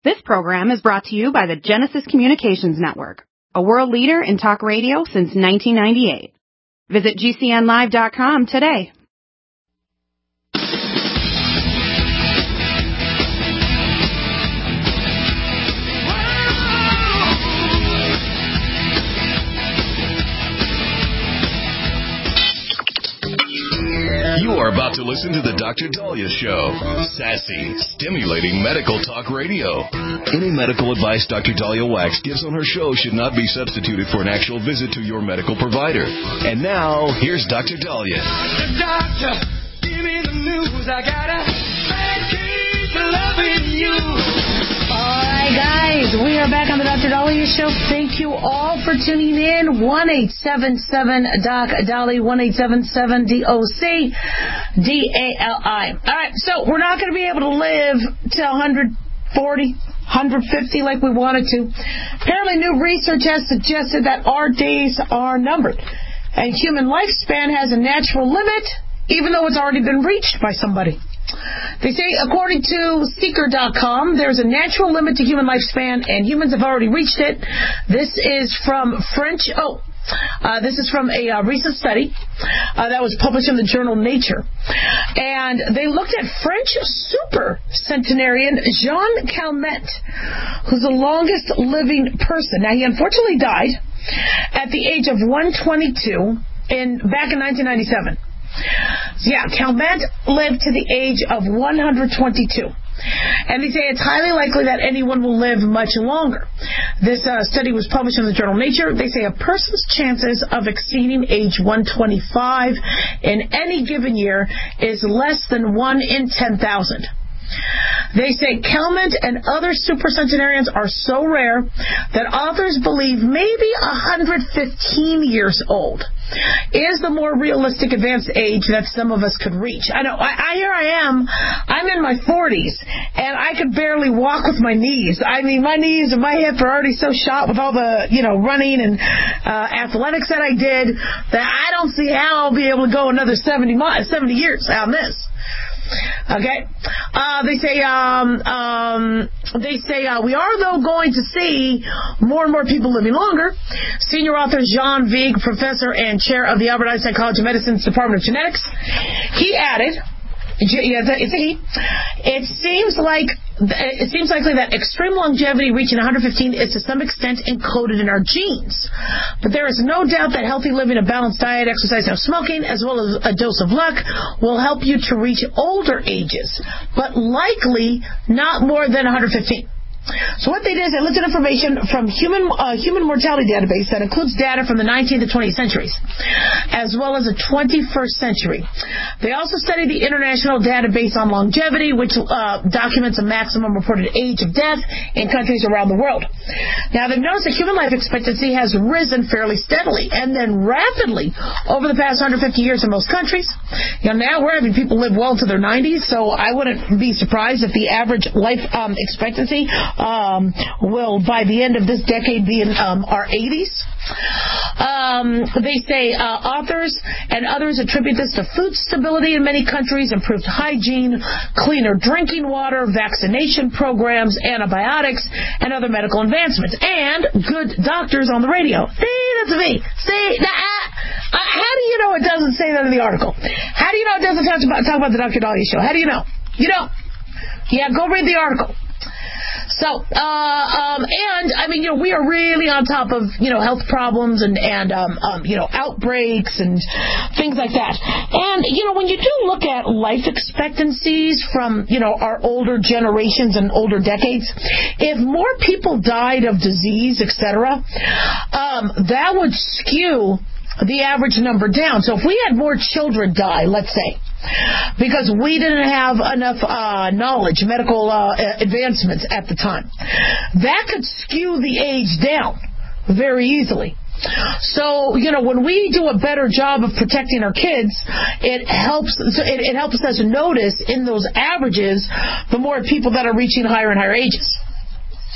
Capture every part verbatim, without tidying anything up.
This program is brought to you by the Genesis Communications Network, a world leader in talk radio since nineteen ninety-eight. Visit G C N live dot com today. You are about to listen to the Doctor Dahlia Show. Sassy, stimulating medical talk radio. Any medical advice Doctor Dahlia Wax gives on her show should not be substituted for an actual visit to your medical provider. And now, here's Doctor Dahlia. The doctor, give me the news. I got a bad case of loving you. All right, guys, we are back on the Doctor Dahlia Show. Thank you all for tuning in. one eight seven seven Doc Dahlia, one eight seven seven D O C D A L I. All right, so we're not going to be able to live to one forty, one fifty like we wanted to. Apparently, new research has suggested that our days are numbered, and human lifespan has a natural limit, even though it's already been reached by somebody. They say, according to Seeker dot com, there's a natural limit to human lifespan, and humans have already reached it. This is from French. Oh, uh, this is from a uh, recent study uh, that was published in the journal Nature, and they looked at French super centenarian Jean Calment, who's the longest living person. Now, he unfortunately died at the age of one twenty-two in back in nineteen ninety-seven. So yeah, Calment lived to the age of one hundred twenty-two. And they say it's highly likely that anyone will live much longer. This uh, study was published in the journal Nature. They say a person's chances of exceeding age one twenty-five in any given year is less than one in ten thousand. They say Calment and other supercentenarians are so rare that authors believe maybe one hundred fifteen years old is the more realistic advanced age that some of us could reach. I know, I, I here I am, I'm in my forties, and I could barely walk with my knees. I mean, my knees and my hip are already so shot with all the, you know, running and uh, athletics that I did that I don't see how I'll be able to go another seventy, seventy years on this. Okay, uh, they say um, um, they say uh, we are though going to see more and more people living longer. Senior author Jean Vigue, professor and chair of the Albert Einstein College of Medicine's Department of Genetics, he added, yeah, it's a he. It seems like it seems likely that extreme longevity reaching one hundred fifteen is to some extent encoded in our genes. But there is no doubt that healthy living, a balanced diet, exercise, no smoking, as well as a dose of luck will help you to reach older ages, but likely not more than one hundred fifteen. So what they did is they looked at information from human uh, human mortality database that includes data from the nineteenth and twentieth centuries, as well as the twenty-first century. They also studied the International Database on Longevity, which uh, documents a maximum reported age of death in countries around the world. Now, they've noticed that human life expectancy has risen fairly steadily and then rapidly over the past one hundred fifty years in most countries. You know, now we're having people live well to their nineties, so I wouldn't be surprised if the average life um, expectancy Um, will, by the end of this decade, be in um, our eighties. Um, they say uh, authors and others attribute this to food stability in many countries, improved hygiene, cleaner drinking water, vaccination programs, antibiotics, and other medical advancements, and good doctors on the radio. See, that's me. See, now, uh, how do you know it doesn't say that in the article? How do you know it doesn't talk about, talk about the Doctor Dahlia Show? How do you know? You know. Yeah, go read the article. So, uh, um, and, I mean, you know, we are really on top of, you know, health problems and, and um, um, you know, outbreaks and things like that. And, you know, when you do look at life expectancies from, you know, our older generations and older decades, if more people died of disease, et cetera, um, that would skew the average number down. So if we had more children die, let's say, because we didn't have enough uh, knowledge, medical uh, advancements at the time, that could skew the age down very easily. So, you know, when we do a better job of protecting our kids, it helps it, it helps us notice in those averages the more people that are reaching higher and higher ages.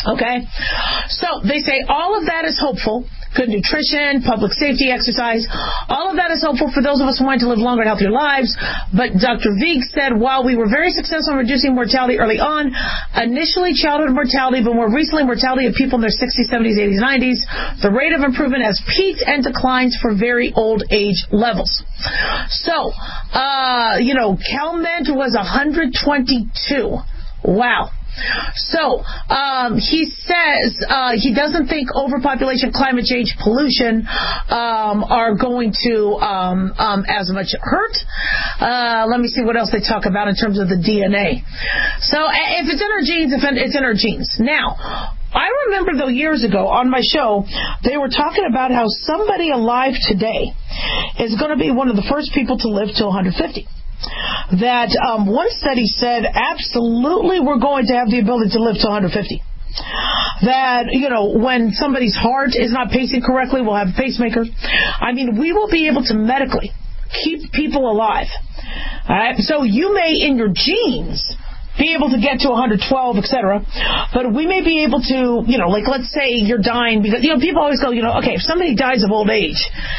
Okay? So they say all of that is hopeful. Good nutrition, public safety, exercise, all of that is hopeful for those of us who want to live longer and healthier lives. But Doctor Vieg said, while we were very successful in reducing mortality early on, initially childhood mortality, but more recently mortality of people in their sixties, seventies, eighties, nineties, the rate of improvement has peaked and declines for very old age levels. So, uh, you know, Calment was one hundred twenty-two. Wow. So, um, he says uh, he doesn't think overpopulation, climate change, pollution um, are going to um, um, as much hurt. Uh, let me see what else they talk about in terms of the D N A. So, if it's in our genes, if it's in our genes. Now, I remember, though, years ago on my show, they were talking about how somebody alive today is going to be one of the first people to live till one hundred fifty. That um, one study said absolutely we're going to have the ability to live to one hundred fifty. That, you know, when somebody's heart is not pacing correctly, we'll have a pacemaker. I mean, we will be able to medically keep people alive. All right? So you may, in your genes, be able to get to one hundred twelve, et cetera. But we may be able to, you know, like let's say you're dying because, you know, people always go, you know, okay, if somebody dies of old age,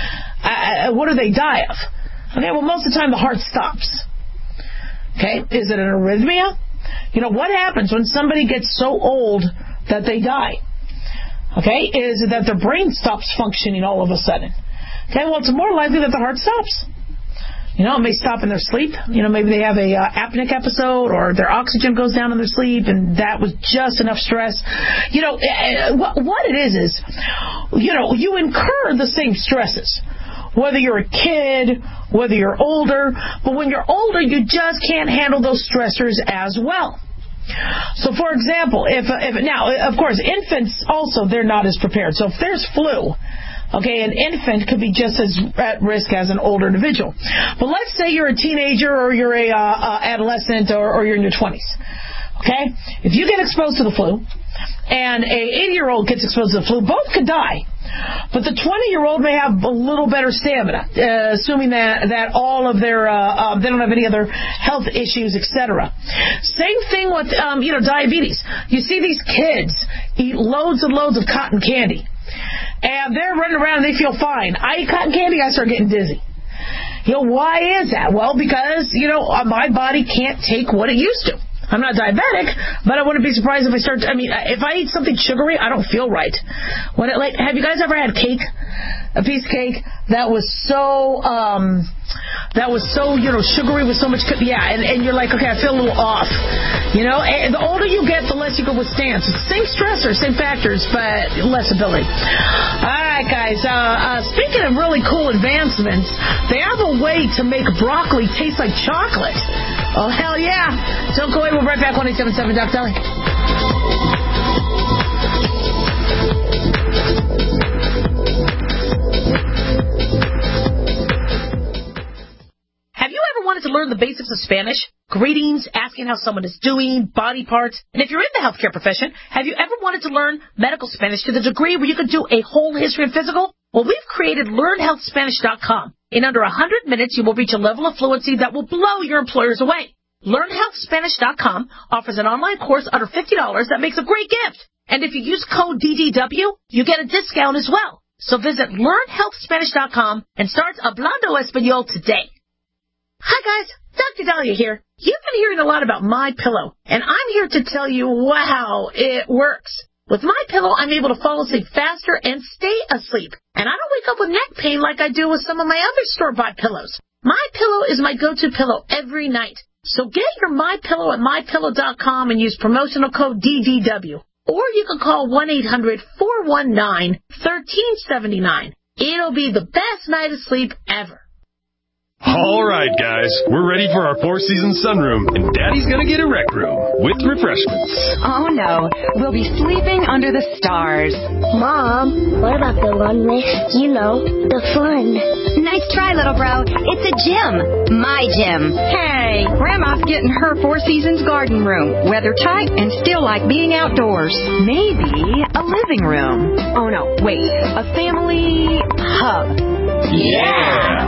uh, what do they die of? Okay, well, most of the time the heart stops. Okay, is it an arrhythmia? You know, what happens when somebody gets so old that they die? Okay, is it that their brain stops functioning all of a sudden? Okay, well, it's more likely that the heart stops. You know, it may stop in their sleep. You know, maybe they have a uh, apneic episode or their oxygen goes down in their sleep and that was just enough stress. You know, uh, what it is is, you know, you incur the same stresses. Whether you're a kid, whether you're older, but when you're older, you just can't handle those stressors as well. So, for example, if, if now, of course, infants also, they're not as prepared. So if there's flu, okay, an infant could be just as at risk as an older individual. But let's say you're a teenager or you're a uh, uh, adolescent or, or you're in your twenties. Okay? If you get exposed to the flu and a eighty-year-old gets exposed to the flu, both could die. But the twenty-year-old may have a little better stamina, uh, assuming that, that all of their, uh, uh, they don't have any other health issues, et cetera. Same thing with, um, you know, diabetes. You see these kids eat loads and loads of cotton candy. And they're running around and they feel fine. I eat cotton candy, I start getting dizzy. You know, why is that? Well, because, you know, my body can't take what it used to. I'm not diabetic, but I wouldn't be surprised if I start, I mean, if I eat something sugary, I don't feel right. When it, like, have you guys ever had cake? A piece of cake that was so, um, that was so, you know, sugary with so much, yeah, and, and you're like, okay, I feel a little off. You know, and the older you get, the less you can withstand. So same stressors, same factors, but less ability. All right, guys, uh, uh, speaking of really cool advancements, they have a way to make broccoli taste like chocolate. Oh, hell yeah. Don't go away. We'll be right back. one eight seven seven Doc Dolly. Have you ever wanted to learn the basics of Spanish? Greetings, asking how someone is doing, body parts. And if you're in the healthcare profession, have you ever wanted to learn medical Spanish to the degree where you could do a whole history and physical? Well, we've created learn health spanish dot com. In under one hundred minutes, you will reach a level of fluency that will blow your employers away. learn health spanish dot com offers an online course under fifty dollars that makes a great gift. And if you use code D D W, you get a discount as well. So visit learn health spanish dot com and start Hablando Español today. Hi guys, Doctor Dahlia here. You've been hearing a lot about MyPillow, and I'm here to tell you, wow, it works. With MyPillow, I'm able to fall asleep faster and stay asleep. And I don't wake up with neck pain like I do with some of my other store-bought pillows. MyPillow is my go-to pillow every night. So get your MyPillow at my pillow dot com and use promotional code D D W. Or you can call one eight hundred four one nine one three seven nine. It'll be the best night of sleep ever. All right, guys, we're ready for our Four Seasons sunroom, and Daddy's gonna get a rec room with refreshments. Oh, no. We'll be sleeping under the stars. Mom, what about the one with, you know, the fun? Nice try, little bro. It's a gym. My gym. Hey, Grandma's getting her Four Seasons garden room. Weather tight and still like being outdoors. Maybe a living room. Oh, no, wait. A family hub. Yeah!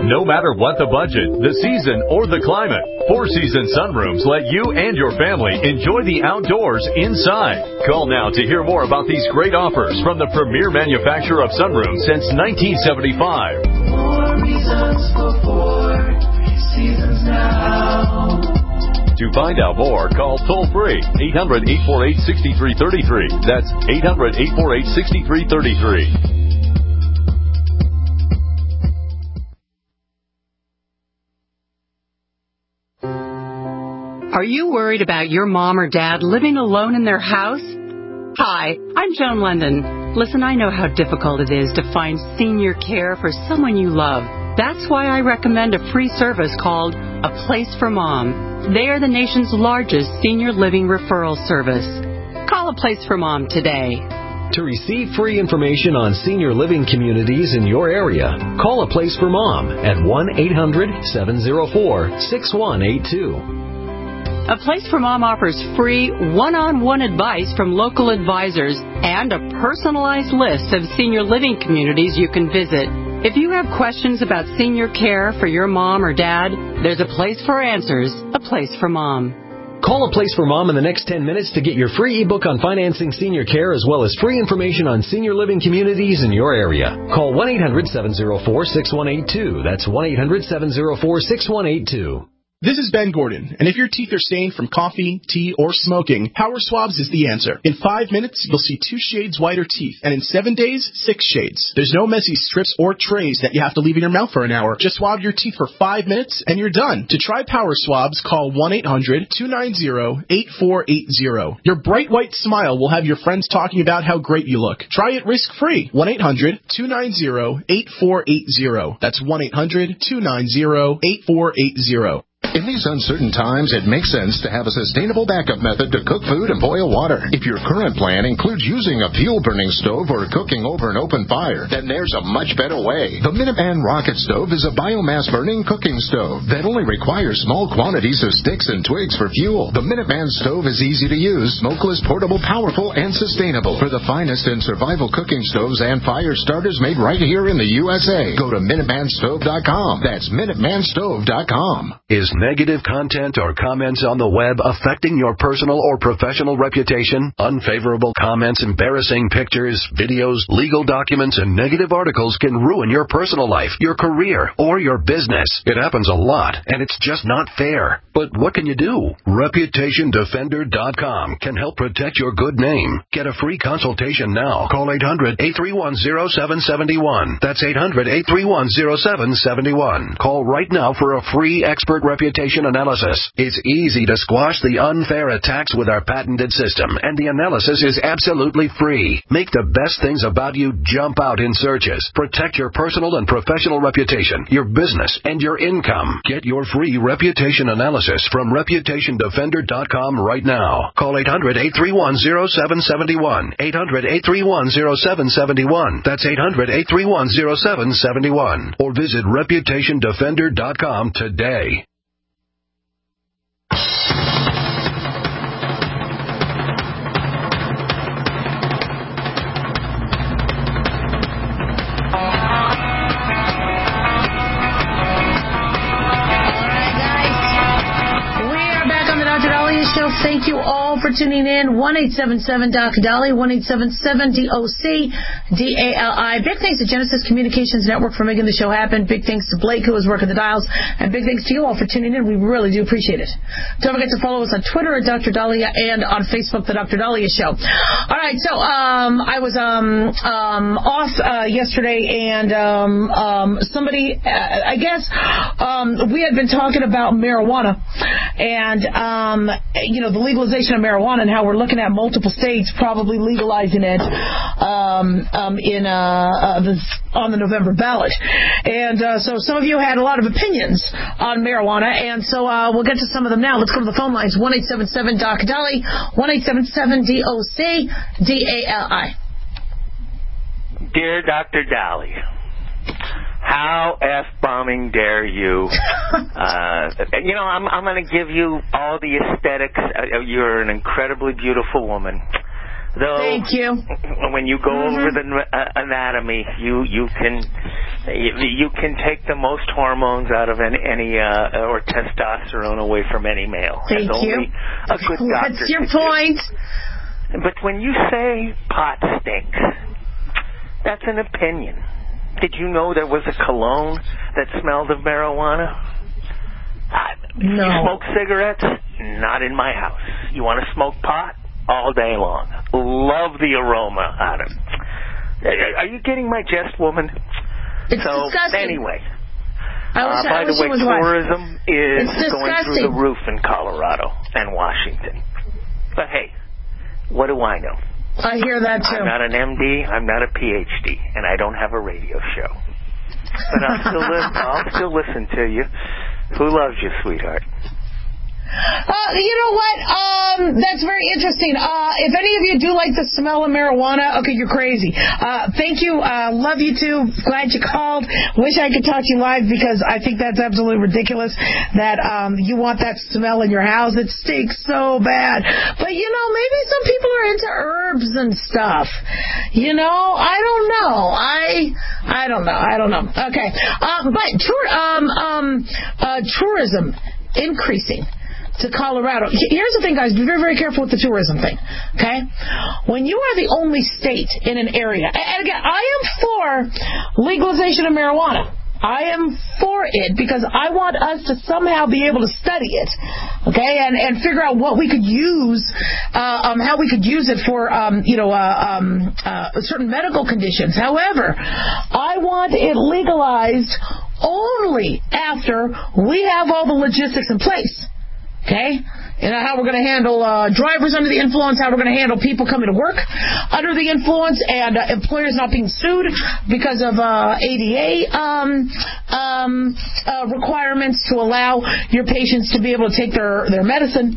No matter what the budget, the season, or the climate, Four Seasons Sunrooms let you and your family enjoy the outdoors inside. Call now to hear more about these great offers from the premier manufacturer of sunrooms since nineteen seventy-five. More reasons for Four Seasons now. To find out more, call toll-free eight hundred, eight four eight, six three three three. That's eight hundred, eight four eight, six three three three. Are you worried about your mom or dad living alone in their house? Hi, I'm Joan London. Listen, I know how difficult it is to find senior care for someone you love. That's why I recommend a free service called A Place for Mom. They are the nation's largest senior living referral service. Call A Place for Mom today. To receive free information on senior living communities in your area, call A Place for Mom at one eight hundred, seven oh four, six one eight two. A Place for Mom offers free one-on-one advice from local advisors and a personalized list of senior living communities you can visit. If you have questions about senior care for your mom or dad, there's a place for answers, A Place for Mom. Call A Place for Mom in the next ten minutes to get your free ebook on financing senior care as well as free information on senior living communities in your area. Call one eight hundred, seven oh four, six one eight two. That's one eight hundred, seven oh four, six one eight two. This is Ben Gordon, and if your teeth are stained from coffee, tea, or smoking, Power Swabs is the answer. In five minutes, you'll see two shades whiter teeth, and in seven days, six shades. There's no messy strips or trays that you have to leave in your mouth for an hour. Just swab your teeth for five minutes, and you're done. To try Power Swabs, call one eight hundred, two nine zero, eight four eight zero. Your bright white smile will have your friends talking about how great you look. Try it risk-free. one eight hundred, two nine zero, eight four eight zero. That's one eight hundred, two nine zero, eight four eight zero. In these uncertain times, it makes sense to have a sustainable backup method to cook food and boil water. If your current plan includes using a fuel-burning stove or cooking over an open fire, then there's a much better way. The Minuteman Rocket Stove is a biomass-burning cooking stove that only requires small quantities of sticks and twigs for fuel. The Minuteman Stove is easy to use, smokeless, portable, powerful, and sustainable. For the finest in survival cooking stoves and fire starters made right here in the U S A, go to Minuteman Stove dot com. That's Minuteman Stove dot com. Is negative content or comments on the web affecting your personal or professional reputation? Unfavorable comments, embarrassing pictures, videos, legal documents, and negative articles can ruin your personal life, your career, or your business. It happens a lot, and it's just not fair. But what can you do? Reputation Defender dot com can help protect your good name. Get a free consultation now. Call eight hundred, eight three one, zero seven seven one. That's eight hundred, eight three one, zero seven seven one. Call right now for a free expert reputation analysis. It's easy to squash the unfair attacks with our patented system, and the analysis is absolutely free. Make the best things about you jump out in searches. Protect your personal and professional reputation, your business, and your income. Get your free reputation analysis from Reputation Defender dot com right now. Call eight hundred, eight three one, zero seven seven one. eight hundred, eight three one, zero seven seven one. That's eight hundred, eight three one, zero seven seven one. Or visit Reputation Defender dot com today. Thank you all for tuning in. one eight seven seven D O C Dolly, one eight seven seven D O C D A L I. Big thanks to Genesis Communications Network for making the show happen. Big thanks to Blake, who was working the dials. And big thanks to you all for tuning in. We really do appreciate it. Don't forget to follow us on Twitter at Doctor Dahlia and on Facebook, The Doctor Dahlia Show. All right, so um, I was um, um, off uh, yesterday, and um, um, somebody, uh, I guess, um, we had been talking about marijuana and, um, you know, the legalization of marijuana and how we're looking at multiple states probably legalizing it um, um, in uh, uh, the, on the November ballot. And uh, so some of you had a lot of opinions on marijuana, and so uh, we'll get to some of them now. Let's go to the phone lines, one eight seven seven D O C Dolly, one eight seven seven D O C D A L I. Dear Doctor Dolly, how F-bombing dare you? uh, you know, I'm, I'm going to give you all the aesthetics. Uh, you're an incredibly beautiful woman. Though, Thank you. When you go mm-hmm. over the uh, anatomy, you you can you, you can take the most hormones out of any, any uh, or testosterone away from any male. Thank That's you. Only a good doctor. What's your point? Do. But when you say pot stinks, that's an opinion. Did you know there was a cologne that smelled of marijuana? Uh, no. You smoke cigarettes? Not in my house. You want to smoke pot? All day long. Love the aroma out of it. Are you getting my jest, woman? It's so, disgusting. Anyway. I wish, uh, by I wish the way, it was tourism right. is it's going disgusting. through the roof in Colorado and Washington. But hey, what do I know? I hear that too. I'm not an M D, I'm not a P H D, and I don't have a radio show. But I'll still, li- I'll still listen to you. Who loves you, sweetheart? Uh, you know what? Um, that's very interesting. Uh, if any of you do like the smell of marijuana, okay, you're crazy. Uh, thank you. Uh, love you too. Glad you called. Wish I could talk to you live because I think that's absolutely ridiculous that um, you want that smell in your house. It stinks so bad. But, you know, maybe some people are into herbs and stuff. You know, I don't know. I I don't know. I don't know. Okay. Um, but tour, um, um, uh, tourism increasing to Colorado. Here's the thing, guys. Be very, very careful with the tourism thing. Okay? When you are the only state in an area, and again, I am for legalization of marijuana. I am for it because I want us to somehow be able to study it, okay, and, and figure out what we could use, uh, um, how we could use it for, um, you know, uh, um, uh, certain medical conditions. However, I want it legalized only after we have all the logistics in place. Okay? You know, how we're going to handle uh, drivers under the influence, how we're going to handle people coming to work under the influence, and uh, employers not being sued because of uh, A D A um, um, uh, requirements to allow your patients to be able to take their, their medicine.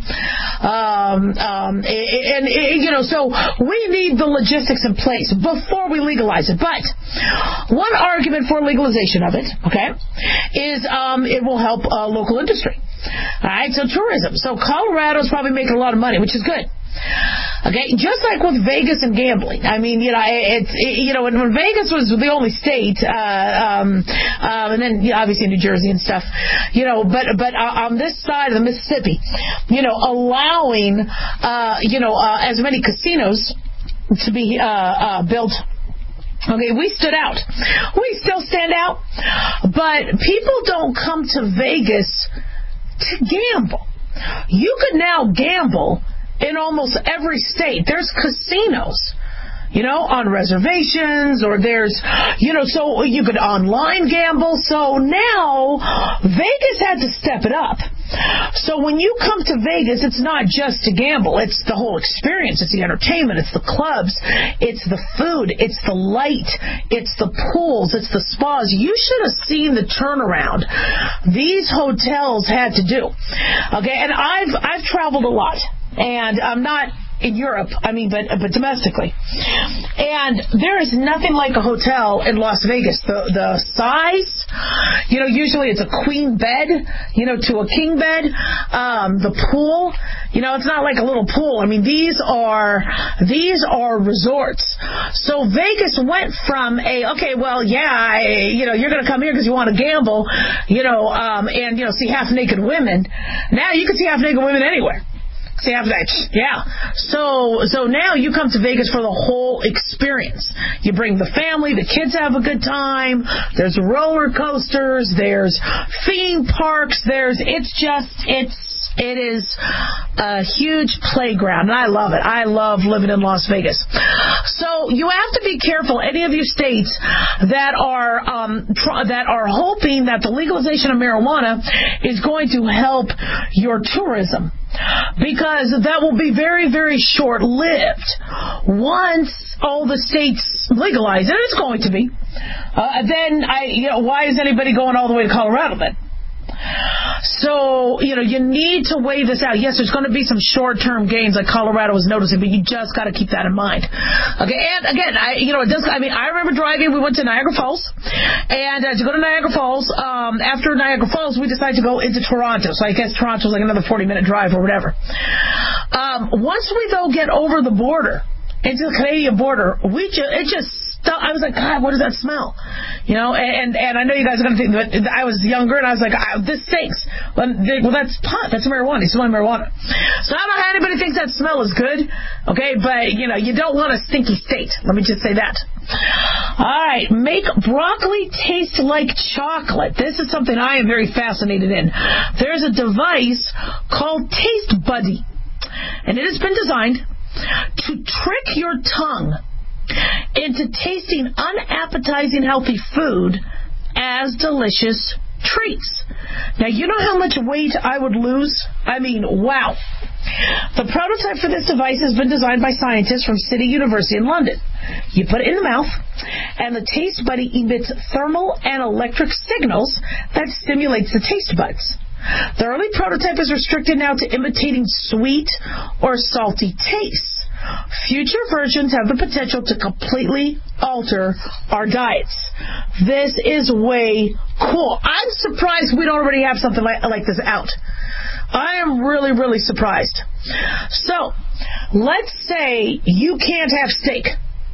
Um, um, and, and, you know, so we need the logistics in place before we legalize it. But one argument for legalization of it, okay, is um, it will help uh, local industry. All right, so tourism. So Colorado's probably making a lot of money, which is good. Okay, just like with Vegas and gambling. I mean, you know, it's it, you know when, when Vegas was the only state, uh, um, um, and then you know, obviously New Jersey and stuff. You know, but but uh, on this side of the Mississippi, you know, allowing uh, you know uh, as many casinos to be uh, uh, built. Okay, we stood out. We still stand out, but people don't come to Vegas to gamble. You could now gamble in almost every state. There's casinos, you know, on reservations, or there's, you know, so you could online gamble. So now Vegas had to step it up. So when you come to Vegas, it's not just to gamble. It's the whole experience. It's the entertainment. It's the clubs. It's the food. It's the light. It's the pools. It's the spas. You should have seen the turnaround these hotels had to do. Okay, and I've I've traveled a lot, and I'm not in Europe, I mean, but but domestically. And there is nothing like a hotel in Las Vegas. The the size, you know, usually it's a queen bed, you know, to a king bed. Um, the pool, you know, it's not like a little pool. I mean, these are these are resorts. So Vegas went from a okay, well, yeah, I, you know, you're going to come here because you want to gamble, you know, um, and you know, see half naked women. Now you can see half naked women anywhere. See, after that, yeah. So, so now you come to Vegas for the whole experience. You bring the family, the kids have a good time. There's roller coasters. There's theme parks. There's, it's just, it's, it is a huge playground, and I love it. I love living in Las Vegas. So you have to be careful, any of you states that are um, tr- that are hoping that the legalization of marijuana is going to help your tourism, because that will be very, very short-lived. Once all the states legalize it, it's going to be. Uh, then, I, you know, why is anybody going all the way to Colorado then? So, you know, you need to weigh this out. Yes, there's going to be some short-term gains like Colorado is noticing, but you just got to keep that in mind. Okay, and again, I, you know, it does, I mean, I remember driving, we went to Niagara Falls, and uh, to go to Niagara Falls, um, after Niagara Falls, we decided to go into Toronto. So I guess Toronto's like another forty-minute drive or whatever. Um, once we, though, get over the border into the Canadian border. We just, it just, stu- I was like, God, what does that smell? You know, and and I know you guys are going to think that I was younger, and I was like, ah, this stinks. Well, they, well, that's pot. That's marijuana. He's smelling marijuana. So I don't know how anybody thinks that smell is good, okay? But, you know, you don't want a stinky state. Let me just say that. All right. Make broccoli taste like chocolate. This is something I am very fascinated in. There's a device called Taste Buddy, and it has been designed to trick your tongue into tasting unappetizing healthy food as delicious treats. Now, you know how much weight I would lose? I mean, wow. The prototype for this device has been designed by scientists from City University in London. You put it in the mouth, and the Taste Buddy emits thermal and electric signals that stimulates the taste buds. The early prototype is restricted now to imitating sweet or salty tastes. Future versions have the potential to completely alter our diets. This is way cool. I'm surprised we don't already have something like, like this out. I am really, really surprised. So, let's say you can't have steak.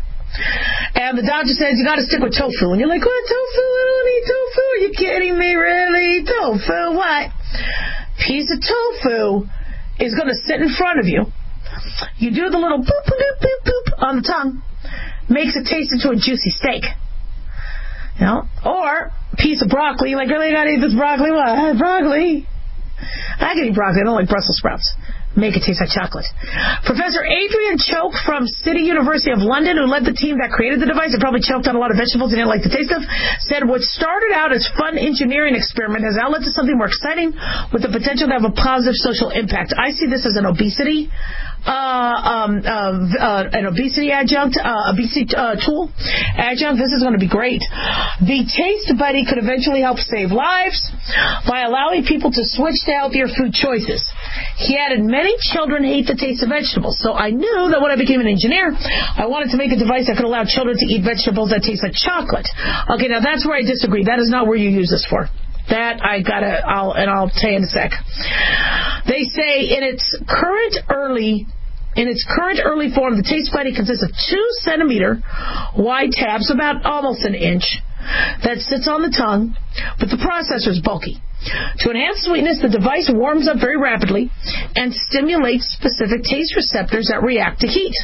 And the doctor says you got to stick with tofu. And you're like, what, tofu? I don't eat tofu. Are you kidding me? Really? Tofu? What? Piece of tofu is going to sit in front of you. You do the little boop, boop, boop, boop on the tongue. Makes it taste into a juicy steak. You know? Or a piece of broccoli. You're like, really, I got to eat this broccoli? What? Broccoli? I can eat broccoli. I don't like Brussels sprouts. Make it taste like chocolate. Professor Adrian Choke from City University of London, who led the team that created the device and probably choked on a lot of vegetables he didn't like the taste of, said what started out as fun engineering experiment has now led to something more exciting with the potential to have a positive social impact. I see this as an obesity uh, um, uh, uh, an obesity adjunct, uh, obesity uh, tool adjunct. This is going to be great. The Taste Buddy could eventually help save lives by allowing people to switch to healthier food choices. He added, many children hate the taste of vegetables, so I knew that when I became an engineer, I wanted to make a device that could allow children to eat vegetables that taste like chocolate. Okay, now that's where I disagree. That is not where you use this for. That I gotta, I'll, and I'll tell you in a sec. They say in its current early, in its current early form, the Taste Buddy consists of two centimeter wide tabs, about almost an inch, that sits on the tongue, but the processor is bulky. To enhance sweetness, the device warms up very rapidly and stimulates specific taste receptors that react to heat.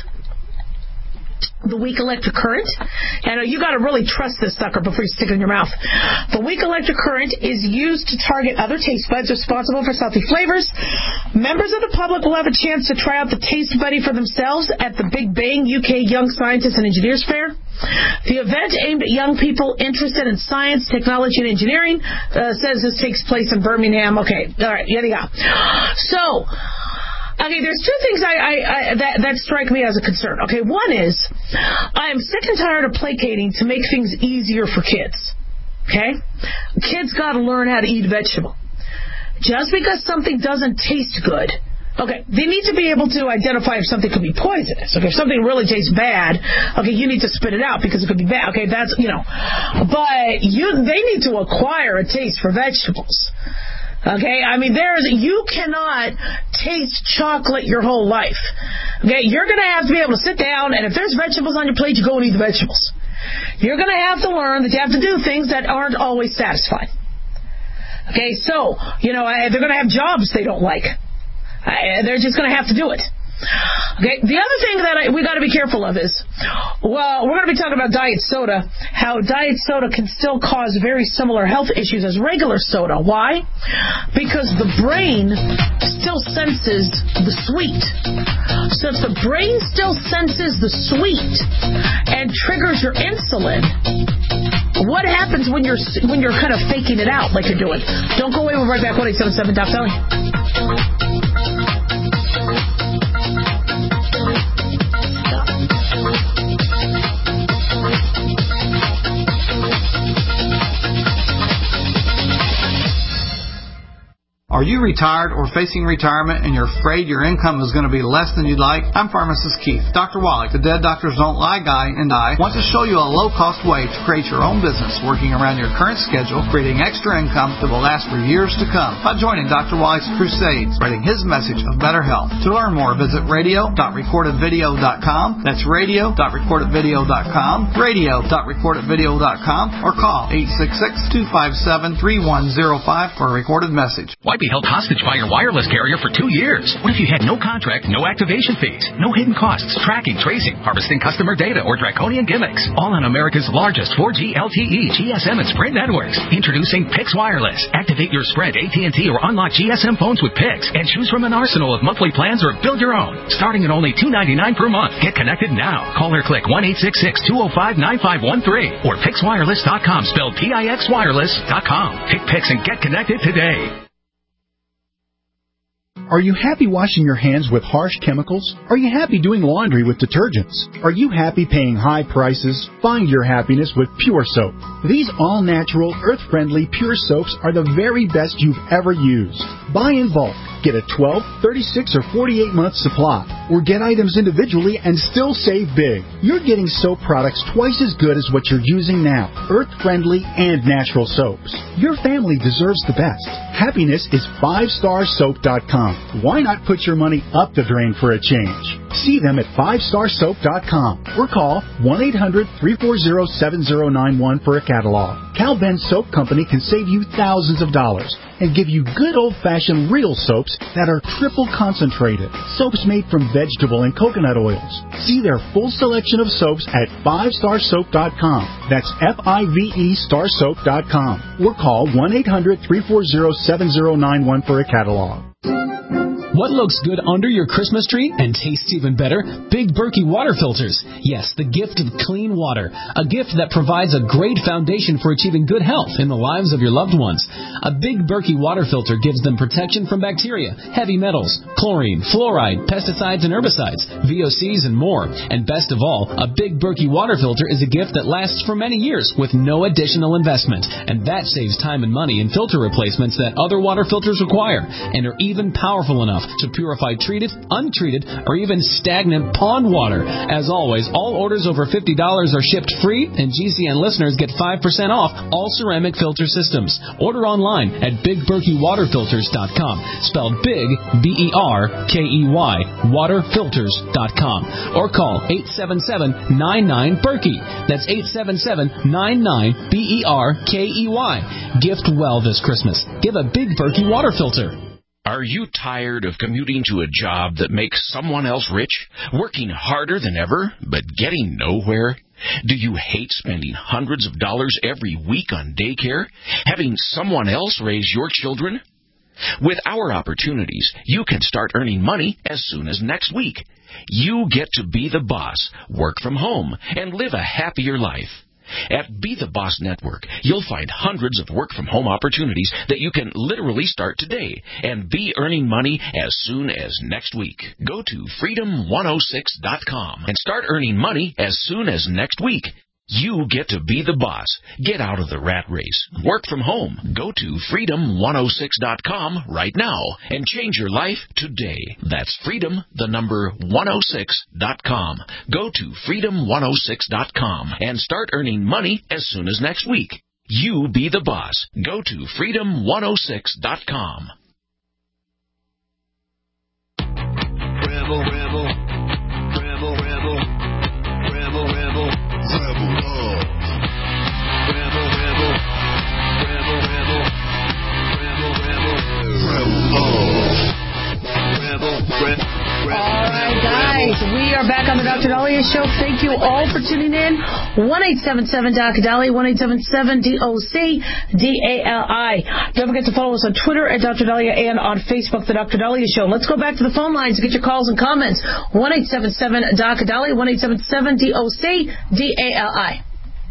The weak electric current, and you got to really trust this sucker before you stick it in your mouth. The weak electric current is used to target other taste buds responsible for salty flavors. Members of the public will have a chance to try out the Taste Buddy for themselves at the Big Bang U K Young Scientists and Engineers Fair. The event, aimed at young people interested in science, technology, and engineering, uh, says this takes place in Birmingham. Okay, all right, here we go. So, okay, there's two things I, I, I that, that strike me as a concern. Okay, one is I am sick and tired of placating to make things easier for kids. Okay? Kids got to learn how to eat vegetable. Just because something doesn't taste good, okay, they need to be able to identify if something could be poisonous. Okay, if something really tastes bad, okay, you need to spit it out because it could be bad. Okay, that's, you know. But you, they need to acquire a taste for vegetables. Okay, I mean, there's, you cannot taste chocolate your whole life. Okay, you're going to have to be able to sit down, and if there's vegetables on your plate, you go and eat the vegetables. You're going to have to learn that you have to do things that aren't always satisfying. Okay, so, you know, they're going to have jobs they don't like. They're just going to have to do it. Okay, the other thing that I, we got to be careful of is, well, we're going to be talking about diet soda, how diet soda can still cause very similar health issues as regular soda. Why? Because the brain still senses the sweet. So if the brain still senses the sweet and triggers your insulin, what happens when you're when you're kind of faking it out like you're doing? Don't go away. We're right back. one eight seven seven Doc Dolly. Are you you retired or facing retirement and you're afraid your income is going to be less than you'd like? I'm Pharmacist Keith. Doctor Wallach, the Dead Doctors Don't Lie guy, and I want to show you a low-cost way to create your own business working around your current schedule, creating extra income that will last for years to come by joining Doctor Wallach's crusades, spreading his message of better health. To learn more, visit radio dot recorded video dot com. That's radio dot recorded video dot com, radio dot recorded video dot com, or call eight six six, two five seven, three one zero five for a recorded message. Why be held hostage by your wireless carrier for two years? What if you had no contract, no activation fees, no hidden costs, tracking, tracing, harvesting customer data, or draconian gimmicks? All on America's largest four G L T E, G S M, and Sprint networks. Introducing Pix Wireless. Activate your Sprint, A T and T, or unlock G S M phones with Pix and choose from an arsenal of monthly plans or build your own. Starting at only two ninety-nine per month. Get connected now. Call or click one eight six six, two oh five, nine five one three or pix wireless dot com, spelled P I X wireless dot com. Pick Pix and get connected today. Are you happy washing your hands with harsh chemicals? Are you happy doing laundry with detergents? Are you happy paying high prices? Find your happiness with Pure Soap. These all-natural, earth-friendly Pure Soaps are the very best you've ever used. Buy in bulk. Get a twelve, thirty-six, or forty-eight month supply. Or get items individually and still save big. You're getting soap products twice as good as what you're using now. Earth-friendly and natural soaps. Your family deserves the best. Happiness is five star soap dot com. Why not put your money up the drain for a change? See them at five star soap dot com or call one eight hundred, three four zero, seven zero nine one for a catalog. Cal Ben Soap Company can save you thousands of dollars and give you good old-fashioned real soaps that are triple concentrated. Soaps made from vegetable and coconut oils. See their full selection of soaps at five star soap dot com. That's F I V E star soap dot com. Or call one eight hundred, three four zero, seven zero nine one for a catalog. What looks good under your Christmas tree and tastes even better? Big Berkey water filters. Yes, the gift of clean water. A gift that provides a great foundation for achieving good health in the lives of your loved ones. A Big Berkey water filter gives them protection from bacteria, heavy metals, chlorine, fluoride, pesticides and herbicides, V O Cs, and more. And best of all, a Big Berkey water filter is a gift that lasts for many years with no additional investment. And that saves time and money in filter replacements that other water filters require and are even powerful enough to purify treated, untreated, or even stagnant pond water. As always, all orders over fifty dollars are shipped free, and G C N listeners get five percent off all ceramic filter systems. Order online at big berkey water filters dot com, spelled big, B E R K E Y, water filters dot com, or call eight seven seven, nine nine, Berkey. That's eight seven seven, nine nine, B E R K E Y. Gift well this Christmas. Give a Big Berkey water filter. Are you tired of commuting to a job that makes someone else rich, working harder than ever, but getting nowhere? Do you hate spending hundreds of dollars every week on daycare, having someone else raise your children? With our opportunities, you can start earning money as soon as next week. You get to be the boss, work from home, and live a happier life. At Be the Boss Network, you'll find hundreds of work-from-home opportunities that you can literally start today and be earning money as soon as next week. Go to freedom one oh six dot com and start earning money as soon as next week. You get to be the boss. Get out of the rat race. Work from home. Go to freedom one oh six dot com right now and change your life today. That's freedom, the number one oh six dot com. Go to freedom one oh six dot com and start earning money as soon as next week. You be the boss. Go to freedom one oh six dot com. Rebel, rebel, rebel, rebel, rebel, rebel. Rebel love. Rebel, rebel, rebel, rebel, rebel, rebel, rebel love. Rebel, rebel, rebel. All right, guys, we are back on the Doctor Dahlia Show. Thank you all for tuning in. one eight seven seven D O C Dahlia, one eight seven seven D O C D A L I. Don't forget to follow us on Twitter at Doctor Dahlia and on Facebook, The Doctor Dahlia Show. Let's go back to the phone lines and get your calls and comments. one eight seven seven D O C Dahlia, one eight seven seven D O C D A L I.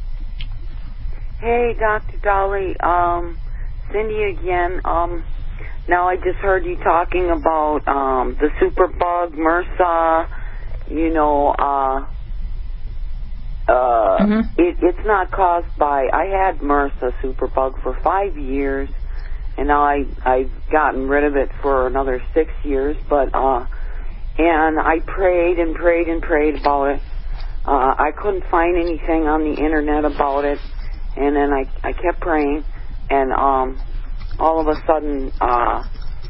Hey, Doctor Dolly, um, Cindy again. Um, now I just heard you talking about um, the superbug, MRSA. You know, uh, uh, mm-hmm. it, it's not caused by. I had MRSA superbug for five years, and now I I've gotten rid of it for another six years. But uh, and I prayed and prayed and prayed about it. Uh, I couldn't find anything on the internet about it, and then I I kept praying, and um, all of a sudden uh,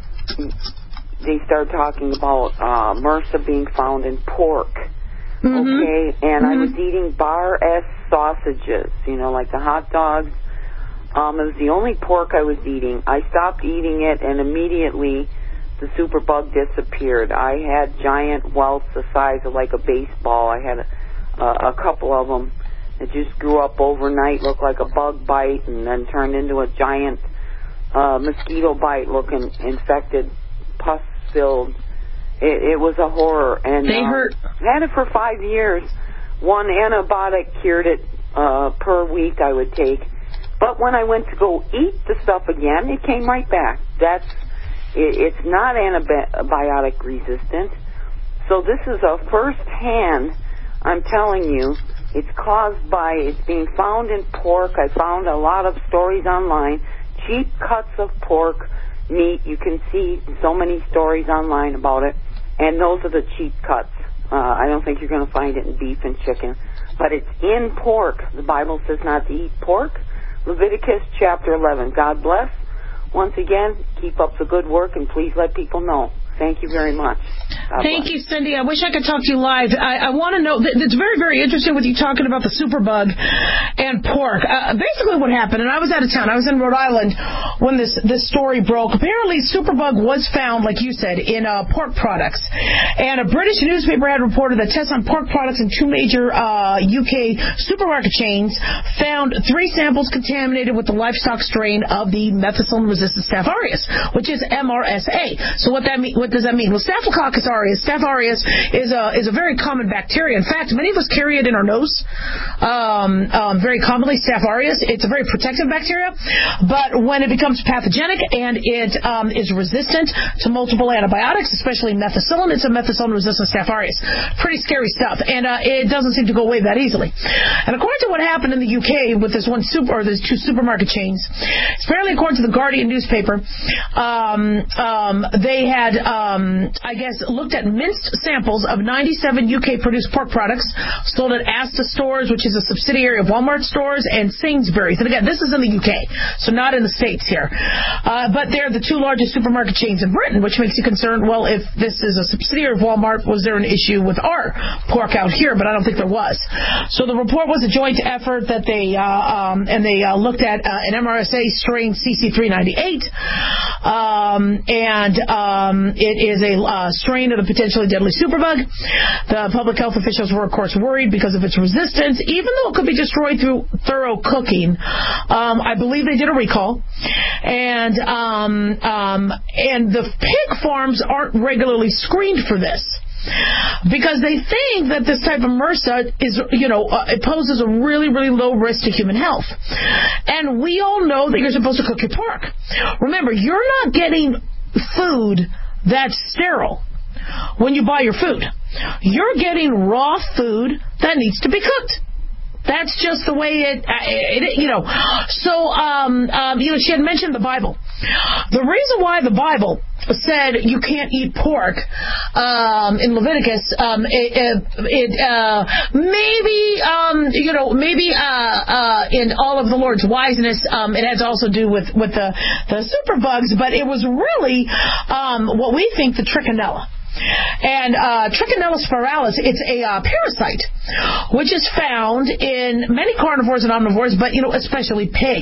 they started talking about uh, MRSA being found in pork. Mm-hmm. Okay, and mm-hmm. I was eating bar-S sausages, you know, like the hot dogs. Um, it was the only pork I was eating. I stopped eating it, and immediately the superbug disappeared. I had giant welts the size of like a baseball. I had a, a, a couple of them. It just grew up overnight, looked like a bug bite, and then turned into a giant uh, mosquito bite-looking infected, pus-filled. It, it was a horror. And they um, hurt. I had it for five years. One antibiotic cured it uh, per week I would take. But when I went to go eat the stuff again, it came right back. That's it, it's not antibiotic resistant. So this is a first-hand, I'm telling you, it's caused by, it's being found in pork. I found a lot of stories online, cheap cuts of pork meat. You can see so many stories online about it, and those are the cheap cuts. Uh, I don't think you're going to find it in beef and chicken, but it's in pork. The Bible says not to eat pork. Leviticus chapter eleven. God bless. Once again, keep up the good work, and please let people know. Thank you very much. God Thank bless. you, Cindy. I wish I could talk to you live. I, I want to know, it's very, very interesting with you talking about the superbug and pork. Uh, basically what happened, and I was out of town, I was in Rhode Island when this, this story broke. Apparently superbug was found, like you said, in uh, pork products. And a British newspaper had reported that tests on pork products in two major uh, U K supermarket chains found three samples contaminated with the livestock strain of the methicillin-resistant Staph aureus, which is M R S A. So what that means, what does that mean? Well, Staphylococcus aureus, Staph aureus is a is a very common bacteria. In fact, many of us carry it in our nose. Um, um, very commonly, Staph aureus. It's a very protective bacteria, but when it becomes pathogenic and it um, is resistant to multiple antibiotics, especially methicillin, it's a methicillin-resistant Staph aureus. Pretty scary stuff, and uh, it doesn't seem to go away that easily. And according to what happened in the U K with this one super or these two supermarket chains, apparently according to the Guardian newspaper, um, um, they had. Uh, Um, I guess, looked at minced samples of ninety-seven U K-produced pork products sold at Asda stores, which is a subsidiary of Walmart stores, and Sainsbury's. And again, this is in the U K, so not in the States here. Uh, but they're the two largest supermarket chains in Britain, which makes you concerned, well, if this is a subsidiary of Walmart, was there an issue with our pork out here? But I don't think there was. So the report was a joint effort that they, uh, um, and they uh, looked at uh, an M R S A strain C C three ninety-eight, um, and um, it is a uh, strain of the potentially deadly superbug. The public health officials were, of course, worried because of its resistance, even though it could be destroyed through thorough cooking. Um, I believe they did a recall, and um, um, and the pig farms aren't regularly screened for this, because they think that this type of MRSA is, you know, uh, it poses a really, really low risk to human health. And we all know that you're supposed to cook your pork. Remember, you're not getting food that's sterile when you buy your food. You're getting raw food that needs to be cooked. That's just the way it, it, it you know. So, um, um, you know, she had mentioned the Bible. The reason why the Bible said you can't eat pork um, in Leviticus, um, it, it uh, maybe, um, you know, maybe uh, uh, in all of the Lord's wiseness, um, it had to also do with, with the, the superbugs, but it was really um, what we think the trichinella. And uh, Trichinella spiralis, it's a uh, parasite, which is found in many carnivores and omnivores, but, you know, especially pig.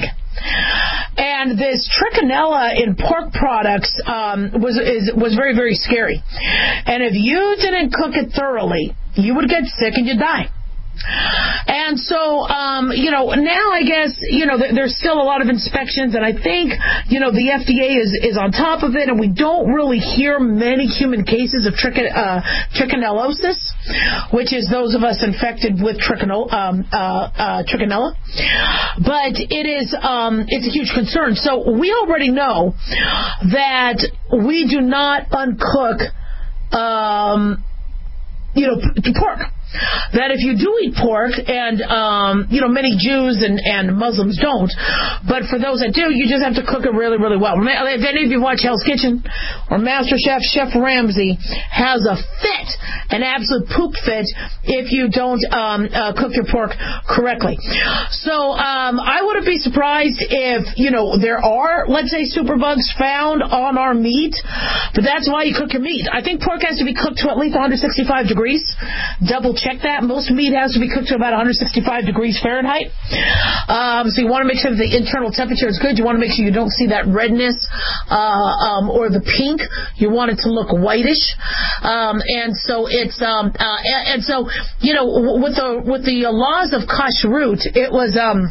And this trichinella in pork products um, was is, was very, very scary. And if you didn't cook it thoroughly, you would get sick and you'd die. And so, um, you know, now I guess, you know, there's still a lot of inspections, and I think, you know, the F D A is, is on top of it, and we don't really hear many human cases of trich- uh, trichinellosis, which is those of us infected with trichinella, um, uh, uh, trichinella. But it is, um, it's a huge concern. So we already know that we do not uncook, um, you know, p- pork. that if you do eat pork, and, um, you know, many Jews and, and Muslims don't, but for those that do, you just have to cook it really, really well. If any of you watch Hell's Kitchen or Master Chef, Chef Ramsay has a fit, an absolute poop fit, if you don't um, uh, cook your pork correctly. So um, I wouldn't be surprised if, you know, there are, let's say, superbugs found on our meat, but that's why you cook your meat. I think pork has to be cooked to at least one sixty-five degrees. Double check that. Most meat has to be cooked to about one sixty-five degrees Fahrenheit. Um, so you want to make sure that the internal temperature is good. You want to make sure you don't see that redness uh, um, or the pink. You want it to look whitish. Um, and so it's um, uh, and, and so you know with the with the laws of kashrut, it was. Um,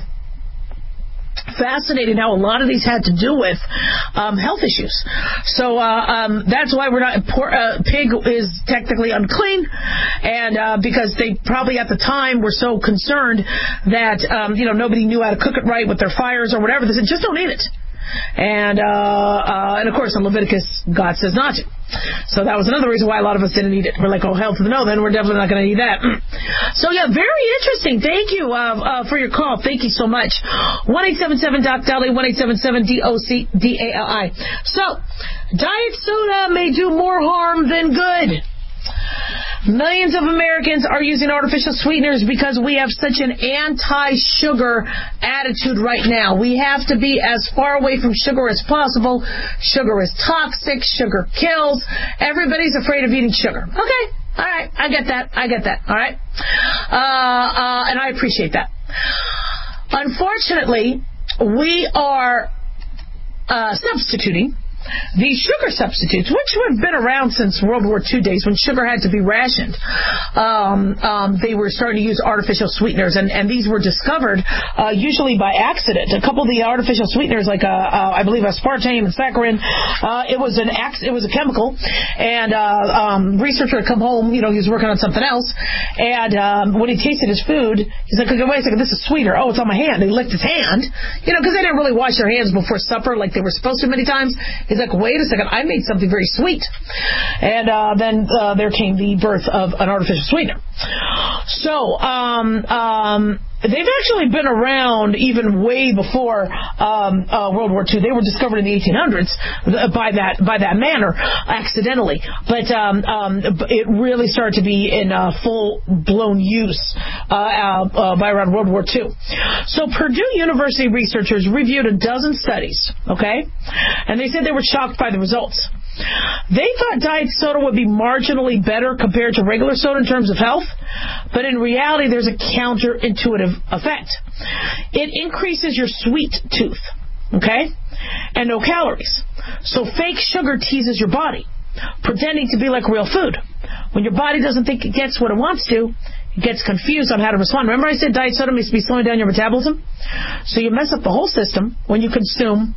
Fascinating how a lot of these had to do with um, health issues. So uh, um, that's why we're not. Por- uh, pig is technically unclean, and uh, because they probably at the time were so concerned that um, you know nobody knew how to cook it right with their fires or whatever. They said just don't eat it. And uh, uh, and of course in Leviticus God says not to. So that was another reason why a lot of us didn't eat it. We're like, oh hell to the no, then we're definitely not going to eat that. So yeah, very interesting. Thank you uh, uh, for your call. Thank you so much. one eight seven seven Doc Dolly, one eight seven seven D O C D A L I. So diet soda may do more harm than good. Millions of Americans are using artificial sweeteners because we have such an anti-sugar attitude right now. We have to be as far away from sugar as possible. Sugar is toxic. Sugar kills. Everybody's afraid of eating sugar. Okay. All right. I get that. I get that. All right. Uh, uh, and I appreciate that. Unfortunately, we are uh, substituting these sugar substitutes, which have been around since World War Two days when sugar had to be rationed. Um, um, they were starting to use artificial sweeteners, and, and these were discovered uh, usually by accident. A couple of the artificial sweeteners, like uh, uh, I believe aspartame and saccharin, uh, it was an ac- it was a chemical, and uh, um, researcher had come home. You know, he was working on something else, and um, when he tasted his food, he's like, "Okay, wait a second, this is sweeter. Oh, it's on my hand." He licked his hand, you know, because they didn't really wash their hands before supper like they were supposed to many times. He's like, wait a second, I made something very sweet. And uh, then uh, there came the birth of an artificial sweetener. So, um, um, they've actually been around even way before um, uh, World War Two. They were discovered in the eighteen hundreds by that by that manner, accidentally. But um, um, it really started to be in uh, full-blown use uh, uh, by around World War Two. So Purdue University researchers reviewed a dozen studies, okay? And they said they were shocked by the results. They thought diet soda would be marginally better compared to regular soda in terms of health, but in reality there's a counterintuitive effect. It increases your sweet tooth, okay? And no calories. So fake sugar teases your body, pretending to be like real food. When your body doesn't think it gets what it wants to, it gets confused on how to respond. Remember I said diet soda needs to be slowing down your metabolism? So you mess up the whole system when you consume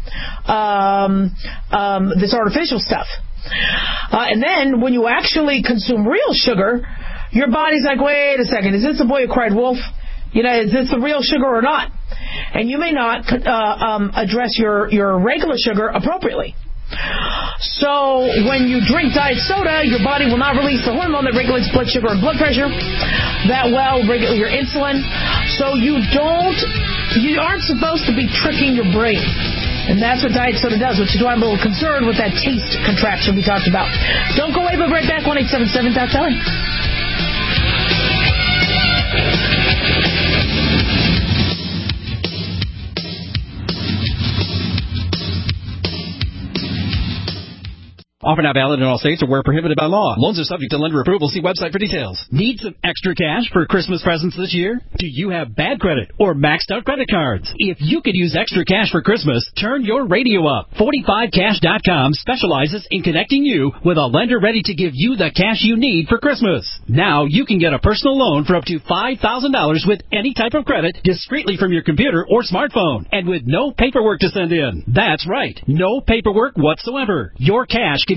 um, um, this artificial stuff. Uh, and then when you actually consume real sugar, your body's like, wait a second, is this the boy who cried wolf? You know, is this the real sugar or not? And you may not uh, um, address your, your regular sugar appropriately. So when you drink diet soda, your body will not release the hormone that regulates blood sugar and blood pressure that well, regulate your insulin. So you don't, you aren't supposed to be tricking your brain. And that's what diet soda does, which is why I'm a little concerned with that taste contraction we talked about. Don't go away, but right back, one eight seven seven Doc Dolly. Offer not valid in all states or where prohibited by law. Loans are subject to lender approval. See website for details. Need some extra cash for Christmas presents this year? Do you have bad credit or maxed out credit cards? If you could use extra cash for Christmas, turn your radio up. forty-five cash dot com specializes in connecting you with a lender ready to give you the cash you need for Christmas. Now you can get a personal loan for up to five thousand dollars with any type of credit discreetly from your computer or smartphone and with no paperwork to send in. That's right. No paperwork whatsoever. Your cash can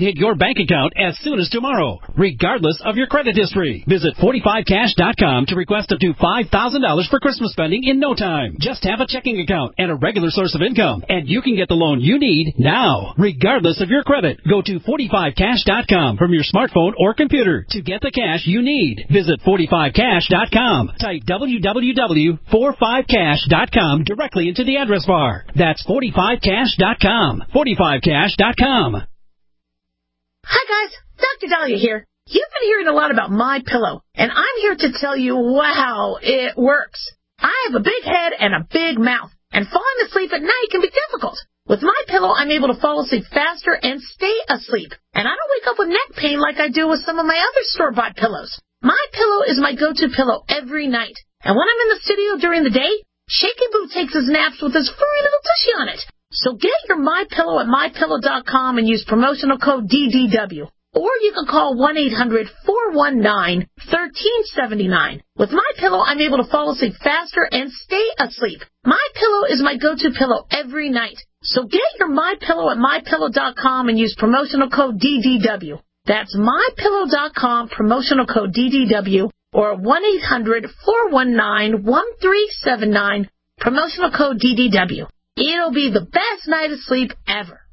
hit your bank account as soon as tomorrow, regardless of your credit history. Visit forty-five cash dot com to request up to five thousand dollars for Christmas spending in no time. Just have a checking account and a regular source of income, and you can get the loan you need now, regardless of your credit. Go to forty-five cash dot com from your smartphone or computer to get the cash you need. Visit forty-five cash dot com. Type w w w dot forty-five cash dot com directly into the address bar. That's forty-five cash dot com. forty-five cash dot com. Hi guys, Doctor Dahlia here. You've been hearing a lot about My Pillow, and I'm here to tell you, wow, it works. I have a big head and a big mouth, and falling asleep at night can be difficult. With My Pillow, I'm able to fall asleep faster and stay asleep, and I don't wake up with neck pain like I do with some of my other store-bought pillows. My Pillow is my go-to pillow every night, and when I'm in the studio during the day, Shaky Boo takes his naps with his furry little tushy on it. So get your My Pillow at my pillow dot com and use promotional code D D W. Or you can call one eight hundred four one nine one three seven nine. With My Pillow, I'm able to fall asleep faster and stay asleep. My Pillow is my go-to pillow every night. So get your My Pillow at my pillow dot com and use promotional code D D W. That's my pillow dot com, promotional code D D W, or one eight hundred four one nine one three seven nine, promotional code D D W. It'll be the best night of sleep ever.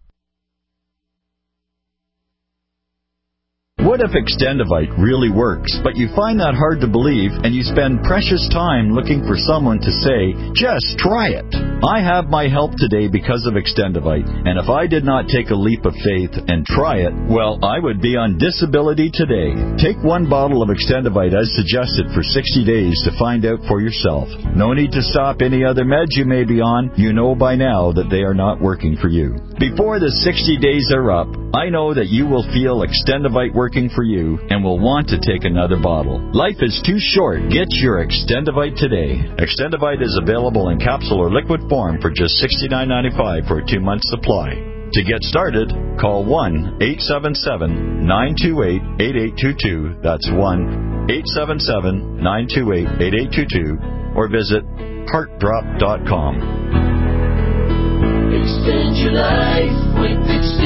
What if Extendivite really works, but you find that hard to believe and you spend precious time looking for someone to say, just try it? I have my help today because of Extendivite, and if I did not take a leap of faith and try it, well, I would be on disability today. Take one bottle of Extendivite as suggested for sixty days to find out for yourself. No need to stop any other meds you may be on. You know by now that they are not working for you. Before the sixty days are up, I know that you will feel Extendivite working for you and will want to take another bottle. Life is too short. Get your Extendivite today. Extendivite is available in capsule or liquid form for just sixty-nine ninety-five for a two-month supply. To get started, call one eight seven seven nine two eight eight eight two two. That's one eight seven seven nine two eight eight eight two two, or visit heart drop dot com. Extend your life with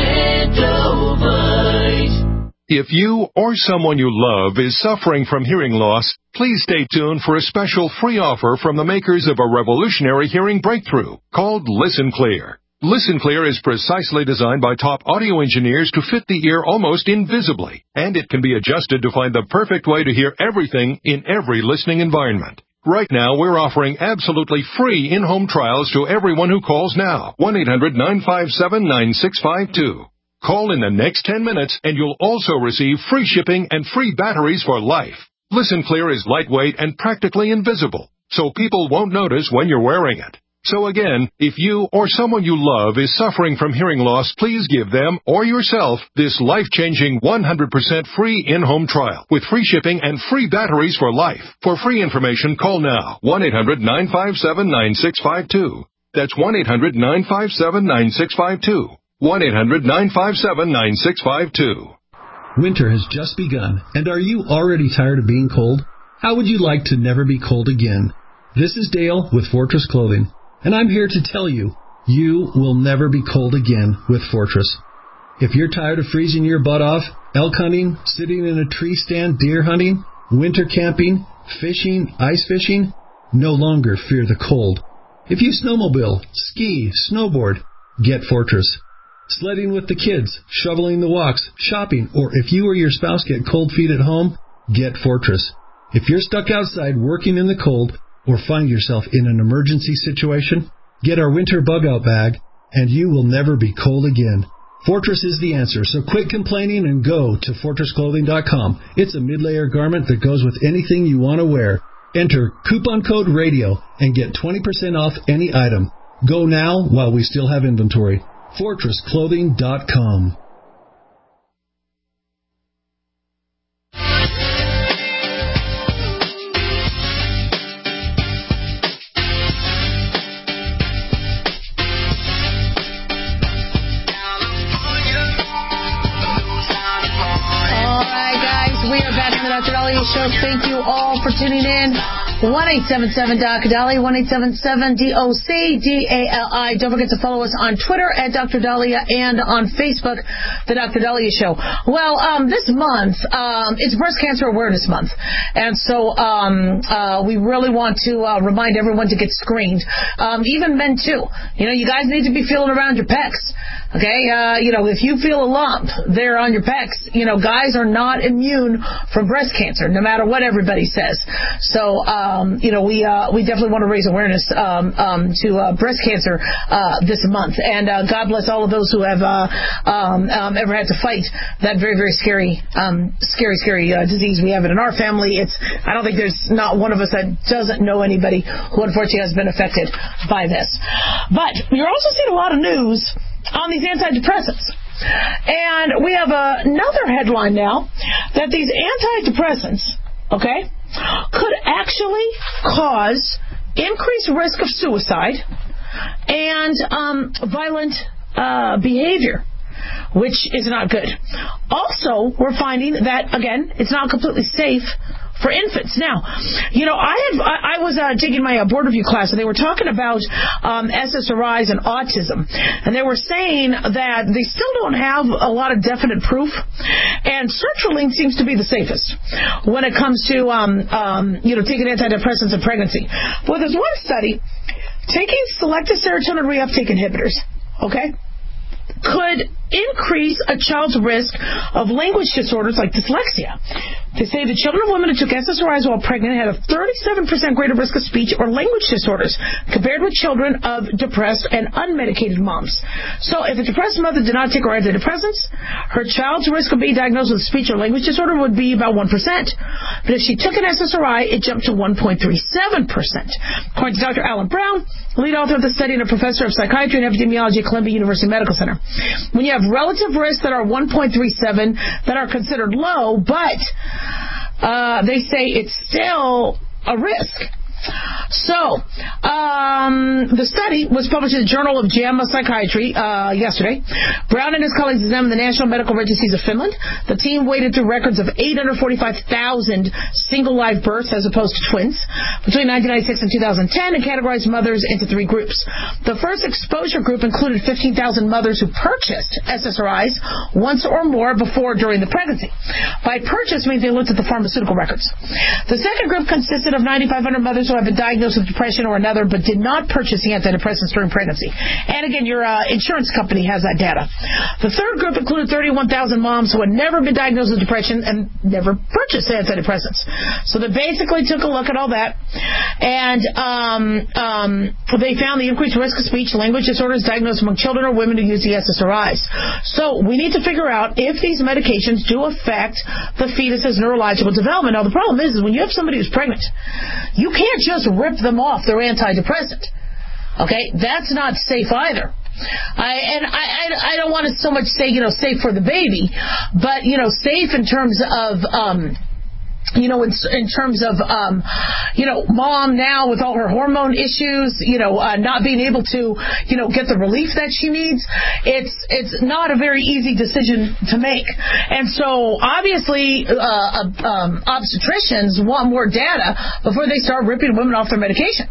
Extendivite. If you or someone you love is suffering from hearing loss, please stay tuned for a special free offer from the makers of a revolutionary hearing breakthrough called Listen Clear. Listen Clear is precisely designed by top audio engineers to fit the ear almost invisibly, and it can be adjusted to find the perfect way to hear everything in every listening environment. Right now, we're offering absolutely free in-home trials to everyone who calls now. one eight hundred nine five seven nine six five two. Call in the next ten minutes and you'll also receive free shipping and free batteries for life. Listen Clear is lightweight and practically invisible, so people won't notice when you're wearing it. So again, if you or someone you love is suffering from hearing loss, please give them or yourself this life-changing one hundred percent free in-home trial with free shipping and free batteries for life. For free information, call now. one eight hundred nine five seven nine six five two. That's one eight hundred nine five seven nine six five two. one eight hundred nine five seven nine six five two. Winter has just begun, and are you already tired of being cold? How would you like to never be cold again? This is Dale with Fortress Clothing, and I'm here to tell you, you will never be cold again with Fortress. If you're tired of freezing your butt off, elk hunting, sitting in a tree stand, deer hunting, winter camping, fishing, ice fishing, no longer fear the cold. If you snowmobile, ski, snowboard, get Fortress. Sledding with the kids, shoveling the walks, shopping, or if you or your spouse get cold feet at home, get Fortress. If you're stuck outside working in the cold or find yourself in an emergency situation, get our winter bug-out bag and you will never be cold again. Fortress is the answer, so quit complaining and go to fortress clothing dot com. It's a mid-layer garment that goes with anything you want to wear. Enter coupon code RADIO and get twenty percent off any item. Go now while we still have inventory. fortress clothing dot com. Show. Thank you all for tuning in. one eight seven seven D O C D A L I, one eight seven seven D O C D A L I. Don't forget to follow us on Twitter at Doctor Dahlia and on Facebook, The Doctor Dahlia Show. Well, um, this month, um, it's Breast Cancer Awareness Month. And so um, uh, we really want to uh, remind everyone to get screened, um, even men too. You know, you guys need to be feeling around your pecs. Okay, uh, you know, if you feel a lump there on your pecs, you know, guys are not immune from breast cancer, no matter what everybody says. So, um, you know, we uh, we definitely want to raise awareness um, um, to uh, breast cancer uh, this month. And uh, God bless all of those who have uh, um, um, ever had to fight that very, very scary, um, scary, scary uh, disease. We have it in our family. It's I don't think there's not one of us that doesn't know anybody who unfortunately has been affected by this. But you're also seeing a lot of news on these antidepressants. And we have uh, another headline now that these antidepressants, okay, could actually cause increased risk of suicide and um, violent uh, behavior, which is not good. Also, we're finding that, again, it's not completely safe for infants. Now, you know, I have I, I was uh, taking my uh, board review class, and they were talking about um, S S R Is and autism, and they were saying that they still don't have a lot of definite proof, and sertraline seems to be the safest when it comes to um, um, you know, taking antidepressants in pregnancy. Well, there's one study taking selective serotonin reuptake inhibitors, okay, could increase a child's risk of language disorders like dyslexia. They say the children of women who took S S R Is while pregnant had a thirty-seven percent greater risk of speech or language disorders compared with children of depressed and unmedicated moms. So if a depressed mother did not take her antidepressants, her child's risk of being diagnosed with a speech or language disorder would be about one percent. But if she took an S S R I, it jumped to one point three seven percent. According to Doctor Alan Brown, lead author of the study and a professor of psychiatry and epidemiology at Columbia University Medical Center. When you have relative risks that are one point three seven that are considered low, but uh, they say it's still a risk. So, um, the study was published in the Journal of JAMA Psychiatry uh, yesterday. Brown and his colleagues examined the National Medical Registries of Finland. The team waded through records of eight hundred forty-five thousand single live births as opposed to twins between nineteen ninety-six and two thousand ten and categorized mothers into three groups. The first exposure group included fifteen thousand mothers who purchased S S R Is once or more before during the pregnancy. By purchase means they looked at the pharmaceutical records. The second group consisted of ninety-five hundred mothers who have been diagnosed with depression or another but did not purchase the antidepressants during pregnancy. And again, your uh, insurance company has that data. The third group included thirty-one thousand moms who had never been diagnosed with depression and never purchased antidepressants. So they basically took a look at all that, and um, um, they found the increased risk of speech, language disorders diagnosed among children or women who use the S S R Is. So we need to figure out if these medications do affect the fetus's neurological development. Now, the problem is, is when you have somebody who's pregnant, you can't just rip them off their antidepressant. Okay? That's not safe either. I, and I, I, I don't want to so much say, you know, safe for the baby, but, you know, safe in terms of, um, you know, in, in terms of, um, you know, mom now with all her hormone issues, you know, uh, not being able to, you know, get the relief that she needs, it's it's not a very easy decision to make. And so, obviously, uh, um, obstetricians want more data before they start ripping women off their medication.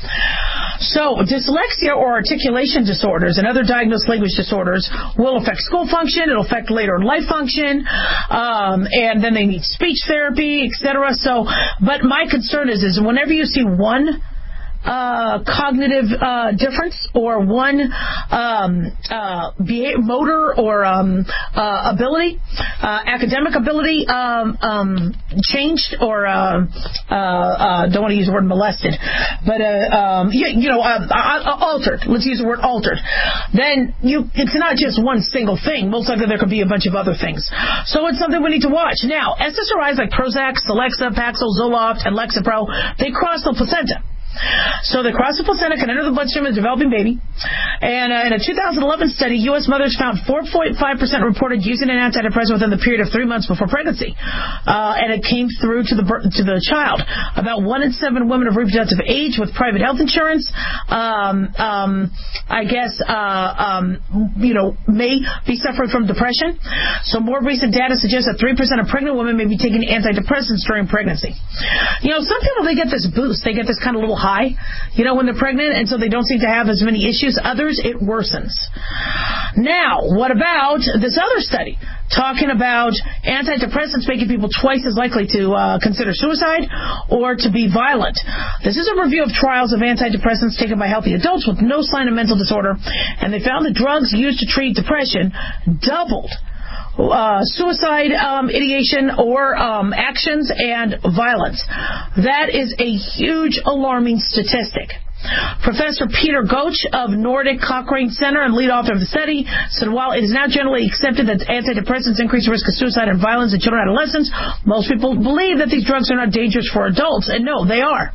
So, dyslexia or articulation disorders and other diagnosed language disorders will affect school function, it'll affect later in life function, um, and then they need speech therapy, et cetera. So, but my concern is, is whenever you see one uh, cognitive uh, difference or one um, uh, behavior, motor or um, uh, ability, uh, academic ability um, um, changed or uh, uh, uh, don't want to use the word molested, but uh, um, you, you know uh, uh, altered. Let's use the word altered. Then you, it's not just one single thing. Most likely there could be a bunch of other things. So it's something we need to watch. Now, S S R Is like Prozac, Celexa, Paxil, Zoloft, and Lexapro, they cross the placenta. So they cross the placenta, can enter the bloodstream of the developing baby. And uh, in a two thousand eleven study, U S mothers found four point five percent reported using an antidepressant within the period of three months before pregnancy. Uh, and it came through to the to the child. About one in seven women of reproductive age with private health insurance, um, um, I guess, uh, um, you know, may be suffering from depression. So more recent data suggests that three percent of pregnant women may be taking antidepressants during pregnancy. You know, some people, they get this boost. They get this kind of little high, you know, when they're pregnant, and so they don't seem to have as many issues. Others, it worsens. Now, what about this other study talking about antidepressants making people twice as likely to uh, consider suicide or to be violent? This is a review of trials of antidepressants taken by healthy adults with no sign of mental disorder, and they found that drugs used to treat depression doubled Uh, suicide um, ideation or um, actions and violence. That is a huge alarming statistic. Professor Peter Goetsch of Nordic Cochrane Center and lead author of the study said while it is now generally accepted that antidepressants increase the risk of suicide and violence in children and adolescents, most people believe that these drugs are not dangerous for adults, and no, they are.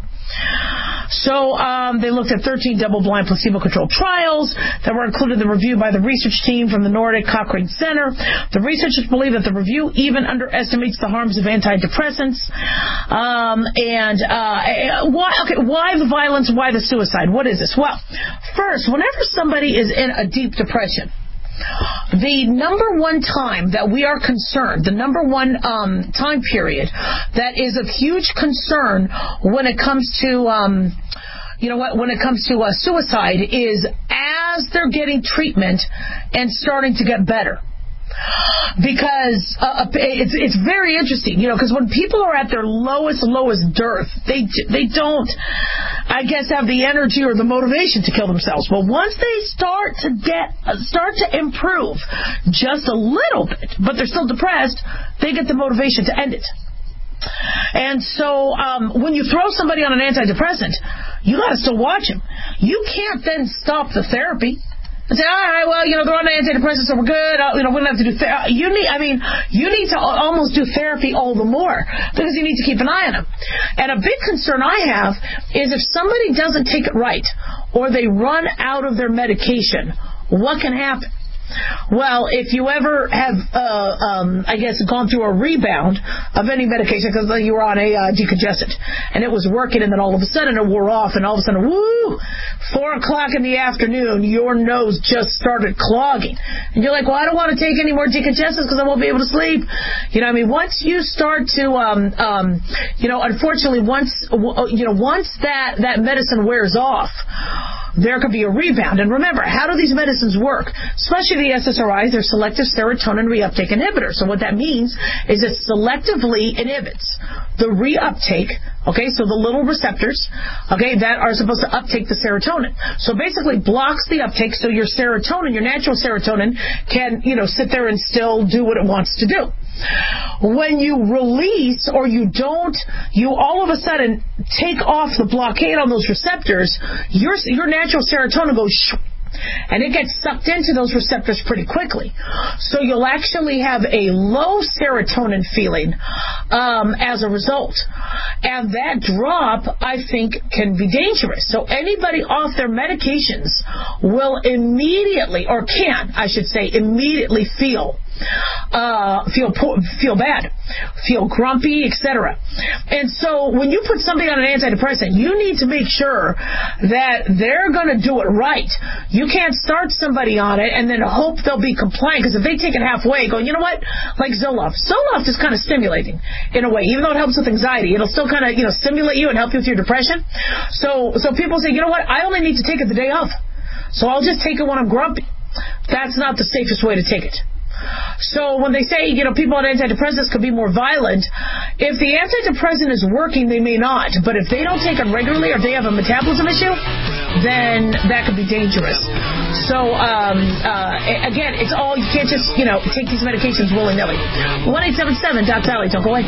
So um, they looked at thirteen double-blind placebo-controlled trials that were included in the review by the research team from the Nordic Cochrane Center. The researchers believe that the review even underestimates the harms of antidepressants. Um, and uh, why? Okay, why the violence? Why the suicide? What is this? Well, first, whenever somebody is in a deep depression, the number one time that we are concerned, the number one um, time period that is of huge concern when it comes to, um, you know what, when it comes to uh, suicide is as they're getting treatment and starting to get better. Because uh, it's it's very interesting, you know, because when people are at their lowest, lowest dearth, they they don't, I guess, have the energy or the motivation to kill themselves. But once they start to get, start to improve just a little bit, but they're still depressed, they get the motivation to end it. And so um, when you throw somebody on an antidepressant, you got to still watch him. You can't then stop the therapy and say, all right, well, you know, they're on antidepressants, so we're good. Uh, you know, we don't have to do therapy. You need, I mean, you need to almost do therapy all the more because you need to keep an eye on them. And a big concern I have is if somebody doesn't take it right or they run out of their medication, what can happen? Well, if you ever have, uh, um, I guess, gone through a rebound of any medication because you were on a uh, decongestant and it was working and then all of a sudden it wore off and all of a sudden, woo, four o'clock in the afternoon, your nose just started clogging. And you're like, well, I don't want to take any more decongestants because I won't be able to sleep. You know, I mean, once you start to, um, um, you know, unfortunately, once, you know, once that, that medicine wears off, there could be a rebound. And remember, how do these medicines work? Especially the S S R Is, they're selective serotonin reuptake inhibitors. So what that means is it selectively inhibits the reuptake, okay, so the little receptors, okay, that are supposed to uptake the serotonin. So basically blocks the uptake so your serotonin, your natural serotonin, can, you know, sit there and still do what it wants to do. When you release or you don't, you all of a sudden take off the blockade on those receptors, your your natural serotonin goes shoo, and it gets sucked into those receptors pretty quickly. So you'll actually have a low serotonin feeling um, as a result. And that drop, I think, can be dangerous. So anybody off their medications will immediately, or can, I should say, immediately feel Uh, feel poor, feel bad, feel grumpy, et cetera. And so when you put somebody on an antidepressant, you need to make sure that they're going to do it right. You can't start somebody on it and then hope they'll be compliant, because if they take it halfway, go, you know what, like Zoloft. Zoloft is kind of stimulating in a way, even though it helps with anxiety. It'll still kind of, you know, stimulate you and help you with your depression. So, so people say, you know what, I only need to take it the day of, so I'll just take it when I'm grumpy. That's not the safest way to take it. So when they say, you know, people on antidepressants could be more violent, if the antidepressant is working, they may not. But if they don't take it regularly or if they have a metabolism issue, then that could be dangerous. So, um, uh, again, it's all, you can't just, you know, take these medications willy-nilly. one eight seven seven Doc Valley, don't go away.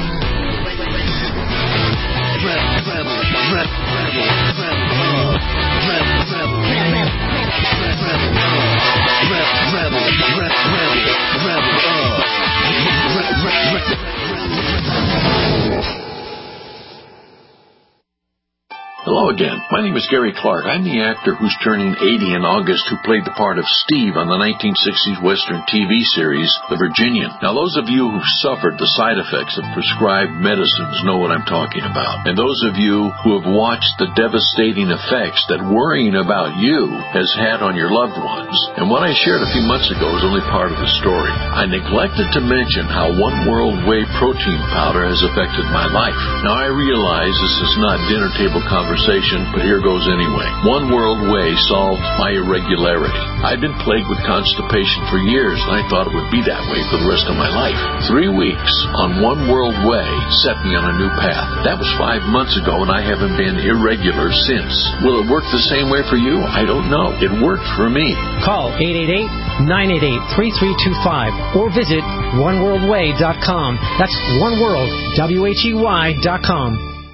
Hello again. My name is Gary Clark. I'm the actor who's turning eighty in August who played the part of Steve on the nineteen sixties Western T V series, The Virginian. Now, those of you who've suffered the side effects of prescribed medicines know what I'm talking about. And those of you who have watched the devastating effects that worrying about you has had on your loved ones. And what I shared a few months ago is only part of the story. I neglected to mention how One World Whey protein powder has affected my life. Now, I realize this is not dinner table conversation, but here goes anyway. One World Whey solved my irregularity. I'd been plagued with constipation for years, and I thought it would be that way for the rest of my life. Three weeks on One World Whey set me on a new path. That was five months ago, and I haven't been irregular since. Will it work the same way for you? I don't know. It worked for me. Call eight eight eight, nine eight eight, three three two five or visit one world whey dot com. That's One World, W H E Y dot com.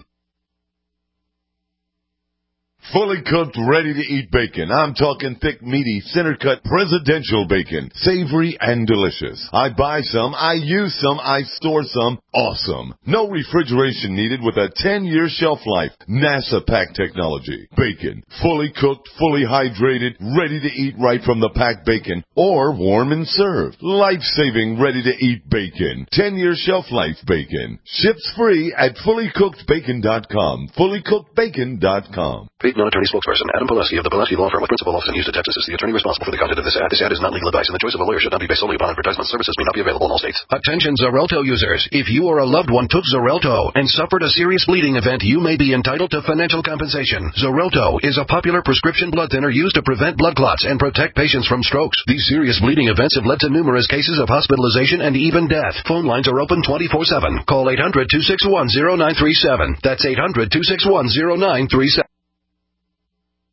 Fully cooked, ready-to-eat bacon. I'm talking thick, meaty, center-cut presidential bacon. Savory and delicious. I buy some, I use some, I store some. Awesome. No refrigeration needed with a ten-year shelf life. NASA pack technology. Bacon. Fully cooked, fully hydrated, ready to eat right from the packed bacon. Or warm and served. Life-saving, ready-to-eat bacon. ten-year shelf life bacon. Ships free at fully cooked bacon dot com. fully cooked bacon dot com. Paid non-attorney spokesperson Adam Pileski of the Pileski Law Firm with principal office in Houston, Texas is the attorney responsible for the content of this ad. This ad is not legal advice, and the choice of a lawyer should not be based solely upon advertisement. Services may not be available in all states. Attention Xarelto users. If you or a loved one took Xarelto and suffered a serious bleeding event, you may be entitled to financial compensation. Xarelto is a popular prescription blood thinner used to prevent blood clots and protect patients from strokes. These serious bleeding events have led to numerous cases of hospitalization and even death. Phone lines are open twenty-four seven. Call eight hundred, two six one, zero nine three seven. That's eight hundred, two six one, zero nine three seven.